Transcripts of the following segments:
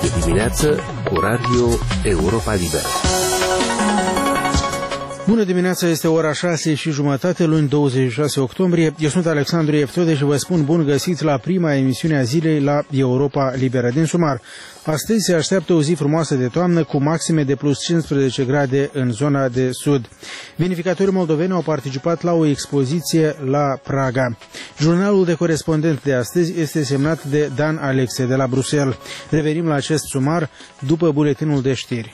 E dimineață cu Radio Europa Liberă. Bună dimineața, este ora 6:30, luni 26 octombrie. Eu sunt Alexandru Eftode și vă spun bun găsiți la prima emisiune a zilei la Europa Liberă. Din sumar, astăzi se așteaptă o zi frumoasă de toamnă cu maxime de plus 15 grade în zona de sud. Vinificatorii moldoveni au participat la o expoziție la Praga. Jurnalul de corespondent de astăzi este semnat de Dan Alexe de la Bruxelles. Revenim la acest sumar după buletinul de știri.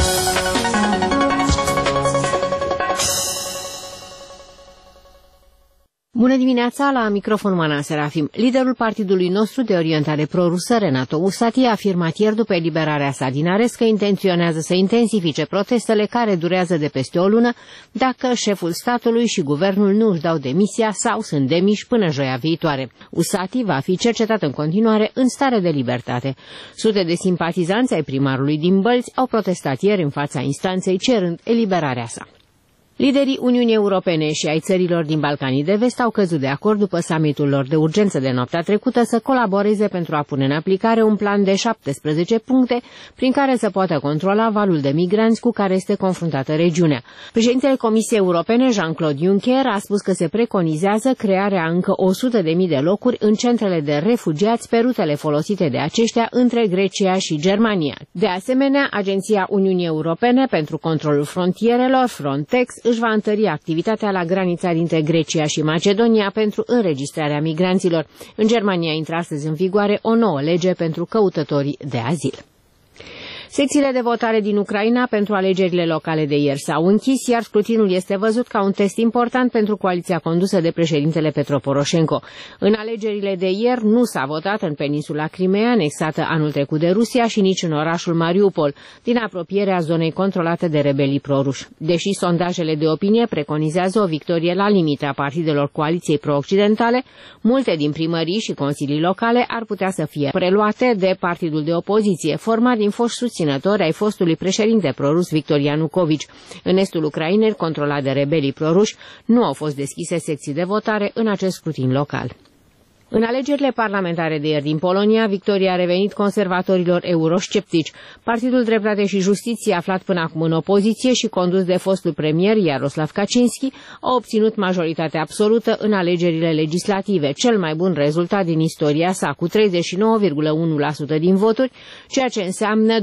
Bună dimineața, la microfon Mana Serafim. Liderul partidului nostru de orientare prorusă, Renato Usati, a afirmat ieri după eliberarea sa din arest că intenționează să intensifice protestele care durează de peste o lună dacă șeful statului și guvernul nu își dau demisia sau sunt demiși până joia viitoare. Usati va fi cercetat în continuare în stare de libertate. Sute de simpatizanți ai primarului din Bălți au protestat ieri în fața instanței cerând eliberarea sa. Liderii Uniunii Europene și ai țărilor din Balcanii de Vest au căzut de acord după summitul lor de urgență de noaptea trecută să colaboreze pentru a pune în aplicare un plan de 17 puncte prin care să poată controla valul de migranți cu care este confruntată regiunea. Președintele Comisiei Europene, Jean-Claude Juncker, a spus că se preconizează crearea încă 100.000 de locuri în centrele de refugiați pe rutele folosite de aceștia între Grecia și Germania. De asemenea, Agenția Uniunii Europene pentru Controlul Frontierelor, Frontex, își va întări activitatea la granița dintre Grecia și Macedonia pentru înregistrarea migranților. În Germania intră astăzi în vigoare o nouă lege pentru căutătorii de azil. Secțiile de votare din Ucraina pentru alegerile locale de ieri s-au închis, iar scrutinul este văzut ca un test important pentru coaliția condusă de președintele Petro Poroșenko. În alegerile de ieri nu s-a votat în peninsula Crimea, anexată anul trecut de Rusia, și nici în orașul Mariupol, din apropierea zonei controlate de rebelii proruși. Deși sondajele de opinie preconizează o victorie la limite a partidelor coaliției pro-occidentale, multe din primării și consilii locale ar putea să fie preluate de partidul de opoziție, format din foști susținători ai fostului președinte prorus Victor Ianucovici. În estul Ucrainei, controlat de rebelii proruși, nu au fost deschise secții de votare în acest scrutin local. În alegerile parlamentare de ieri din Polonia, victoria a revenit conservatorilor eurosceptici. Partidul Dreptate și Justiție, aflat până acum în opoziție și condus de fostul premier Jarosław Kaczyński, a obținut majoritatea absolută în alegerile legislative, cel mai bun rezultat din istoria sa, cu 39,1% din voturi, ceea ce înseamnă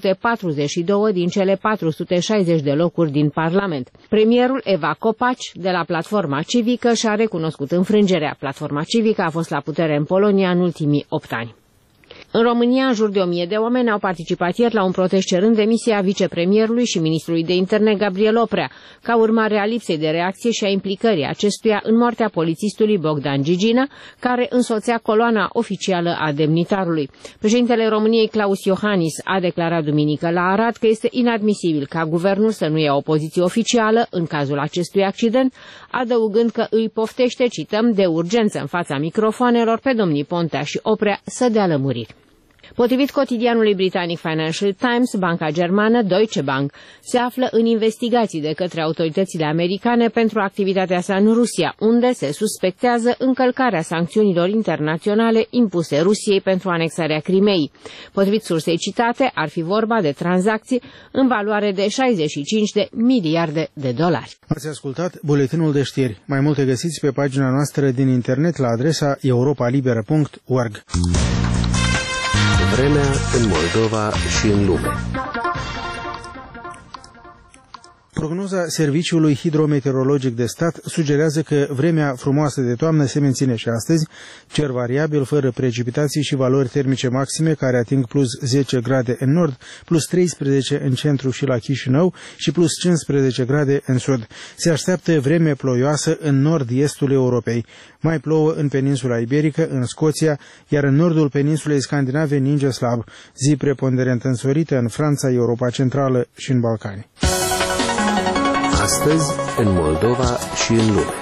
242 din cele 460 de locuri din Parlament. Premierul Eva Kopacz, de la Platforma Civică, și-a recunoscut înfrângerea. Platforma Civică a fost la putere în Polonia în ultimii 8 ani. În România, în jur de 1000 de oameni au participat ieri la un protest cerând demisia vicepremierului și ministrului de interne Gabriel Oprea, ca urmare a lipsei de reacție și a implicării acestuia în moartea polițistului Bogdan Gigină, care însoțea coloana oficială a demnitarului. Președintele României, Klaus Iohannis, a declarat duminică la Arad că este inadmisibil ca guvernul să nu ia o poziție oficială în cazul acestui accident, adăugând că îi poftește, cităm, de urgență în fața microfoanelor pe domnii Ponta și Oprea să dea lămuriri. Potrivit cotidianului britanic Financial Times, banca germană Deutsche Bank se află în investigații de către autoritățile americane pentru activitatea sa în Rusia, unde se suspectează încălcarea sancțiunilor internaționale impuse Rusiei pentru anexarea Crimeei. Potrivit sursei citate, ar fi vorba de tranzacții în valoare de 65 de miliarde de dolari. Ați ascultat buletinul de știri. Mai multe găsiți pe pagina noastră din internet la adresa europalibera.org. Vremea în Moldova și în lume. Prognoza Serviciului Hidrometeorologic de Stat sugerează că vremea frumoasă de toamnă se menține și astăzi, cer variabil, fără precipitații și valori termice maxime care ating plus 10 grade în nord, plus 13 în centru și la Chișinău și plus 15 grade în sud. Se așteaptă vreme ploioasă în nord-estul Europei. Mai plouă în peninsula iberică, în Scoția, iar în nordul peninsulei scandinave ninge slab, zi preponderent însorită în Franța, Europa Centrală și în Balcani. Astăzi, în Moldova și în lume.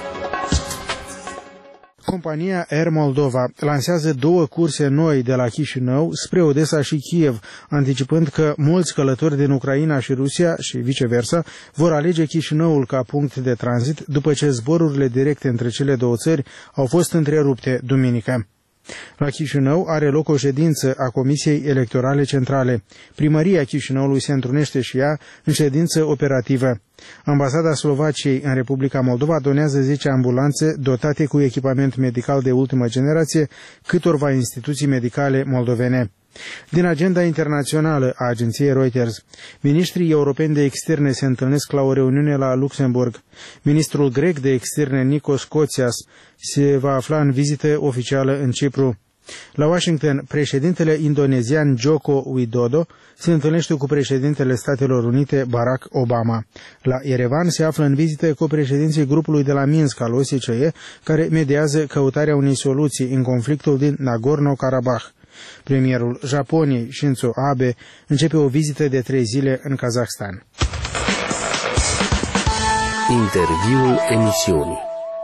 Compania Air Moldova lansează 2 curse noi de la Chișinău spre Odessa și Kiev, anticipând că mulți călători din Ucraina și Rusia și viceversa vor alege Chișinăul ca punct de tranzit după ce zborurile directe între cele două țări au fost întrerupte duminică. La Chișinău are loc o ședință a Comisiei Electorale Centrale. Primăria Chișinăului se întrunește și ea în ședință operativă. Ambasada Slovaciei în Republica Moldova donează 10 ambulanțe dotate cu echipament medical de ultimă generație câtorva instituții medicale moldovene. Din agenda internațională a agenției Reuters, ministrii europeni de externe se întâlnesc la o reuniune la Luxemburg. Ministrul grec de externe Nikos Kotzias se va afla în vizită oficială în Cipru. La Washington, președintele indonezian Joko Widodo se întâlnește cu președintele Statelor Unite Barack Obama. La Yerevan se află în vizită copreședinții grupului de la Minsk al OSCE, care mediază căutarea unei soluții în conflictul din Nagorno-Karabakh. Premierul Japoniei, Shinzo Abe, începe o vizită de 3 zile în Kazahstan. Interviul emisiunii.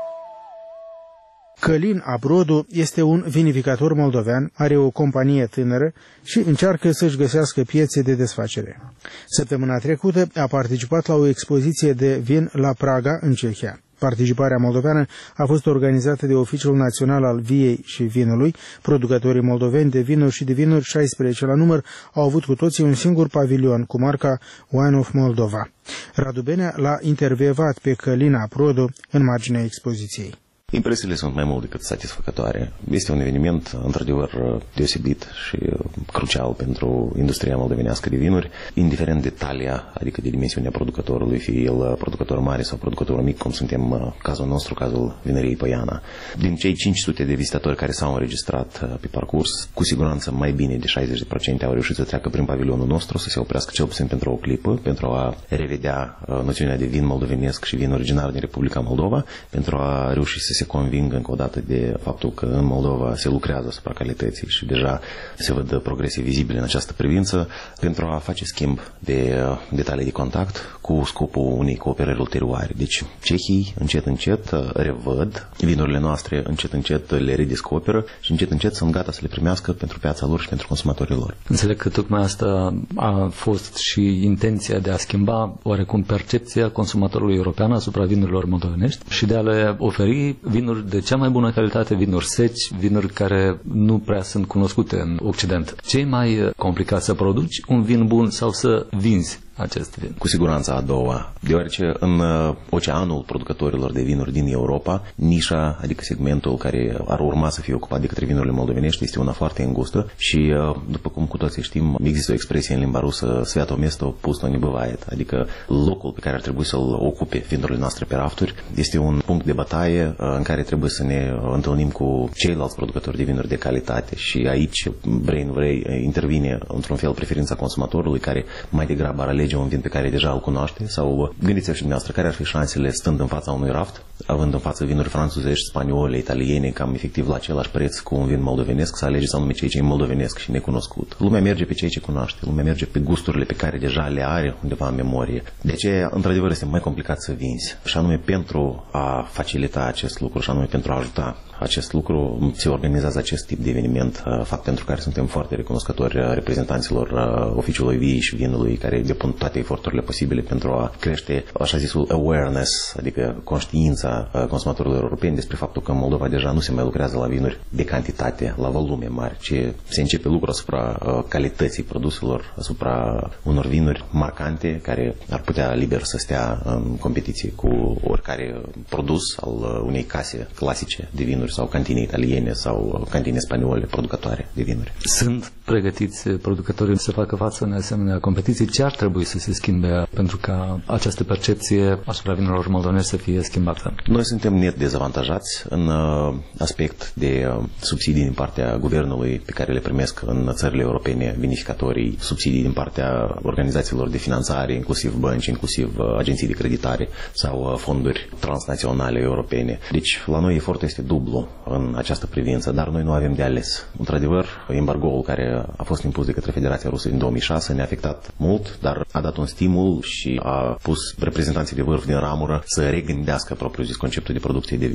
Călin Aprodu este un vinificator moldovean, are o companie tânără și încearcă să-și găsească piețe de desfacere. Săptămâna trecută a participat la o expoziție de vin la Praga, în Cehia. Participarea moldoveană a fost organizată de Oficiul Național al Viei și Vinului. Producătorii moldoveni de vinuri și de vinuri, 16 la număr, au avut cu toții un singur pavilion cu marca Wine of Moldova. Radu Benea l-a intervievat pe Călin Aprodu în marginea expoziției. Impresiile sunt mai mult decât satisfăcătoare. Este un eveniment, într-adevăr, deosebit și crucial pentru industria moldovenească de vinuri, indiferent de talia, adică de dimensiunea producătorului, fie el producător mare sau producător mic, cum suntem cazul nostru, cazul vinăriei Păiana. Din cei 500 de vizitatori care s-au înregistrat pe parcurs, cu siguranță mai bine de 60% au reușit să treacă prin pavilionul nostru, să se oprească cel puțin pentru o clipă, pentru a revedea noțiunea de vin moldovenesc și vin originar din Republica Moldova, pentru a reuși să se convingă încă o dată de faptul că în Moldova se lucrează asupra calității și deja se văd progrese vizibile în această privință, pentru a face schimb de detalii de contact cu scopul unei cooperări ulterioare. Deci cehii încet revăd vinurile noastre, încet le redescoperă și încet sunt gata să le primească pentru piața lor și pentru consumatorii lor. Înțeleg că tocmai asta a fost și intenția de a schimba oarecum percepția consumatorului european asupra vinurilor moldovenești și de a le oferi vinuri de cea mai bună calitate, vinuri seci, vinuri care nu prea sunt cunoscute în Occident. Ce e mai complicat, să produci un vin bun sau să vinzi acest vin? Cu siguranță a doua, deoarece în oceanul producătorilor de vinuri din Europa, nișa, adică segmentul care ar urma să fie ocupat de către vinurile moldovenești, este una foarte îngustă și, după cum cu toții știm, există o expresie în limba rusă, sveato mesto pusto ne băvaet, adică locul pe care ar trebui să-l ocupe vinurile noastre pe rafturi este un punct de bătaie în care trebuie să ne întâlnim cu ceilalți producători de vinuri de calitate și aici, vrei nu vrei, intervine într-un fel preferința consumatorului care mai degrabă ar alege un vin pe care deja îl cunoaște sau gândiți-vă și dumneavoastră care ar fi șansele stând în fața unui raft, având în față vinuri franțuzești, spaniole, italiene, cam efectiv la același preț cu un vin moldovenesc, să alegeți anume ceea ce e moldovenesc și necunoscut. Lumea merge pe ceea ce cunoaște, lumea merge pe gusturile pe care deja le are undeva în memorie. De aceea, într-adevăr, este mai complicat să vinzi. Și anume pentru a facilita acest lucru și anume pentru a ajuta acest lucru, se organizează acest tip de eveniment, fapt pentru care suntem foarte recunoscători reprezentanților Oficiului Viei și Vinului, care depun toate eforturile posibile pentru a crește, așa zisul, awareness, adică conștiința consumatorilor europeni despre faptul că în Moldova deja nu se mai lucrează la vinuri de cantitate, la volume mari, ci se începe lucru asupra calității produselor, asupra unor vinuri marcante care ar putea liber să stea în competiție cu oricare produs al unei case clasice de vinuri sau cantine italiene sau cantine spaniole producătoare de vinuri. Sunt pregătiți producătorii să facă față în asemenea competiții? Ce ar trebui să se schimbe pentru ca această percepție asupra vinurilor moldovenești să fie schimbată? Noi suntem net dezavantajați în aspect de subsidii din partea guvernului pe care le primesc în țările europene vinificatorii, subsidii din partea organizațiilor de finanțare, inclusiv bănci, inclusiv agenții de creditare sau fonduri transnaționale europene. Deci la noi efortul este dublu în această privință, dar noi nu avem de ales. Într-adevăr, embargoul care a fost impus de către Federația Rusă din 2006 ne-a afectat mult, dar a dat un stimul și a pus reprezentanții de vârf din ramură să regândească propriu zis conceptul de producție de vin.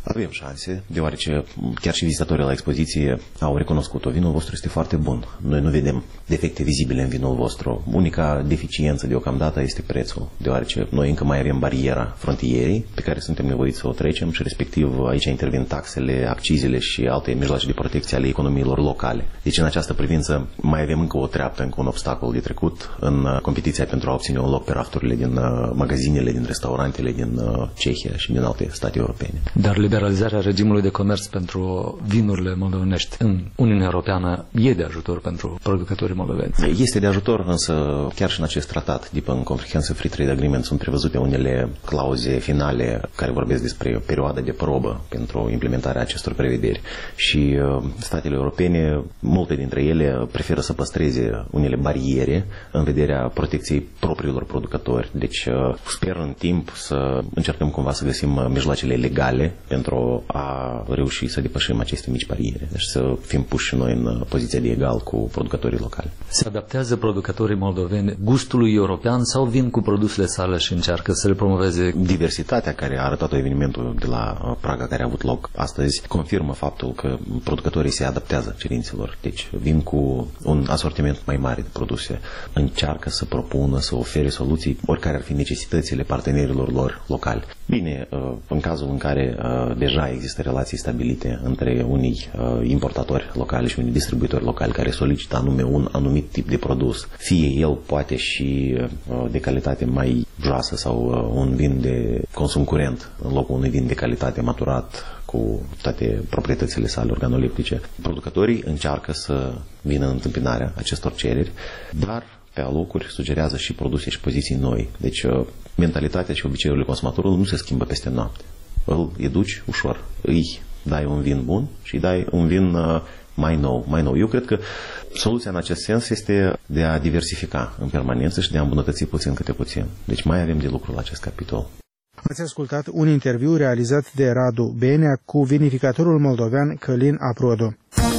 Avem șanse, deoarece chiar și vizitatorii la expoziție au recunoscut-o. Vinul vostru este foarte bun. Noi nu vedem defecte vizibile în vinul vostru. Unica deficiență deocamdată este prețul, deoarece noi încă mai avem bariera frontierii pe care suntem nevoiți să o trecem și respectiv aici intervin taxele, accizele și alte mijloace de protecție ale economiilor locale. Deci în această privință mai avem încă o treaptă, încă un obstacol de trecut în competiția pentru a obține un loc pe rafturile din magazinele, din restaurantele din Cehia și din alte state europene. Dar liberalizarea regimului de comerț pentru vinurile moldovenești în Uniunea Europeană e de ajutor pentru producătorii moldoveni? Este de ajutor, însă chiar și în acest tratat, Deep Comprehensive Free Trade Agreement, sunt prevăzute unele clauze finale care vorbesc despre perioada de probă pentru implementarea acestor prevederi. Și statele europene, multe dintre ele, preferă să păstreze unele bariere în vederea protecției propriilor producători. Deci sper în timp să încercăm cumva să găsim mijloacele legale pentru a reuși să depășim aceste mici bariere. Deci să fim puși și noi în poziția de egal cu producătorii locali. Se adaptează producătorii moldoveni gustului european sau vin cu produsele sale și încearcă să le promoveze? Diversitatea care a arătat evenimentul de la Praga, care a avut loc astăzi, confirmă faptul că producătorii se adaptează cerințelor. Deci vin cu un asortiment mai mare de produse, încearcă să propună, să ofere soluții, oricare ar fi necesitățile partenerilor lor locali. Bine, în cazul în care deja există relații stabilite între unii importatori locali și unii distribuitori locali care solicită anume un anumit tip de produs, fie el poate și de calitate mai joasă sau un vin de consum curent în locul unui vin de calitate maturat cu toate proprietățile sale organoleptice, producătorii încearcă să vină în întâmpinarea acestor cereri, dar pe alocuri sugerează și produse și poziții noi. Deci mentalitatea și obiceiurile consumatorului nu se schimbă peste noapte. Îl educi ușor. Îi dai un vin bun și îi dai un vin mai nou. Eu cred că soluția în acest sens este de a diversifica în permanență și de a îmbunătăți puțin câte puțin. Deci mai avem de lucru la acest capitol. Ați ascultat un interviu realizat de Radu Benea cu vinificatorul moldovean Călin Aprodo.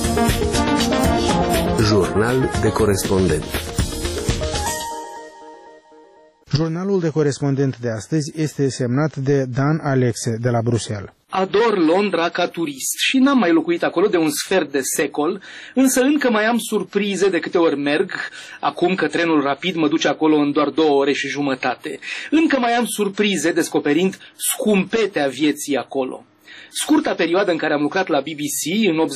Jurnal de corespondent. Jurnalul de corespondent de astăzi este semnat de Dan Alexe de la Bruxelles. Ador Londra ca turist și n-am mai locuit acolo de un sfert de secol, însă încă mai am surprize de câte ori merg, acum că trenul rapid mă duce acolo în doar 2 ore și jumătate. Încă mai am surprize descoperind scumpetea vieții acolo. Scurta perioadă în care am lucrat la BBC, în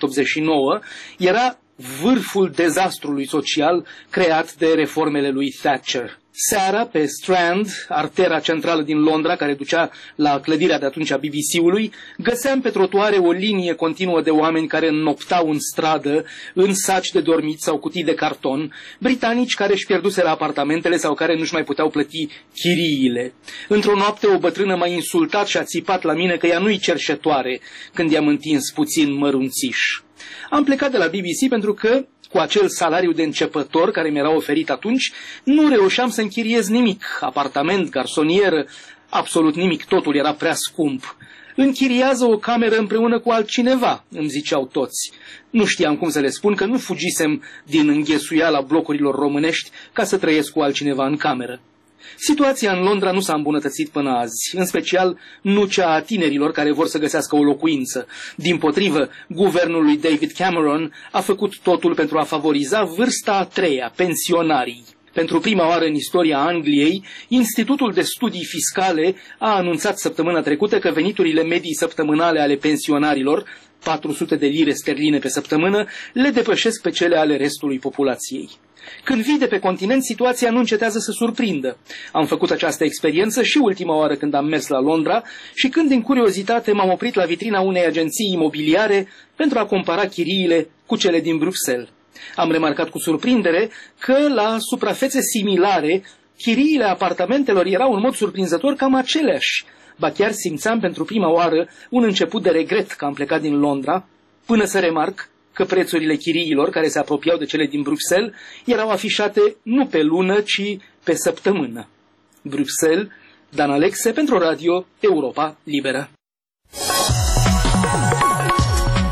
88-89, era vârful dezastrului social creat de reformele lui Thatcher. Seara, pe Strand, artera centrală din Londra, care ducea la clădirea de atunci a BBC-ului, găseam pe trotuare o linie continuă de oameni care înnoptau în stradă, în saci de dormit sau cutii de carton, britanici care își pierduseră apartamentele sau care nu-și mai puteau plăti chiriile. Într-o noapte, o bătrână m-a insultat și a țipat la mine că ea nu-i cerșetoare, când i-am întins puțin mărunțiș. Am plecat de la BBC pentru că, cu acel salariu de începător care mi-era oferit atunci, nu reușeam să închiriez nimic, apartament, garsonieră, absolut nimic, totul era prea scump. Închiriază o cameră împreună cu altcineva, îmi ziceau toți. Nu știam cum să le spun că nu fugisem din înghesuiala blocurilor românești ca să trăiesc cu altcineva în cameră. Situația în Londra nu s-a îmbunătățit până azi, în special nu cea a tinerilor care vor să găsească o locuință. Dimpotrivă, guvernul lui David Cameron a făcut totul pentru a favoriza vârsta a 3-a, pensionarii. Pentru prima oară în istoria Angliei, Institutul de Studii Fiscale a anunțat săptămâna trecută că veniturile medii săptămânale ale pensionarilor, 400 de lire sterline pe săptămână, le depășesc pe cele ale restului populației. Când vii de pe continent, situația nu încetează să surprindă. Am făcut această experiență și ultima oară când am mers la Londra și când, din curiozitate, m-am oprit la vitrina unei agenții imobiliare pentru a compara chiriile cu cele din Bruxelles. Am remarcat cu surprindere că, la suprafețe similare, chiriile apartamentelor erau în mod surprinzător cam aceleași. Ba chiar simțeam pentru prima oară un început de regret că am plecat din Londra, până să remarc că prețurile chiriilor, care se apropiau de cele din Bruxelles, erau afișate nu pe lună, ci pe săptămână. Bruxelles, Dan Alexe pentru Radio Europa Liberă.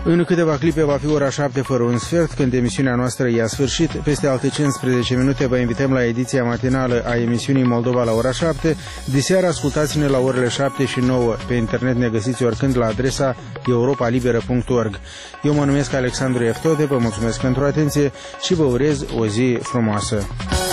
În câteva clipe va fi ora 7 fără un sfert, când emisiunea noastră ia sfârșit. Peste alte 15 minute vă invităm la ediția matinală a emisiunii Moldova la ora 7. Diseară ascultați-ne la orele 7 și 9. Pe internet ne găsiți oricând la adresa europalibera.org. Eu mă numesc Alexandru Eftode, vă mulțumesc pentru atenție și vă urez o zi frumoasă.